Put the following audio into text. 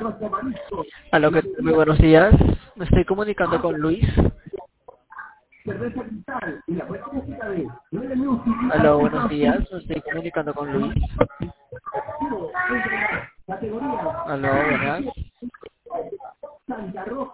Aló, muy buenos días. Me estoy comunicando con Luis. Aló, buenos días. Me estoy comunicando con Luis. Aló, buenas.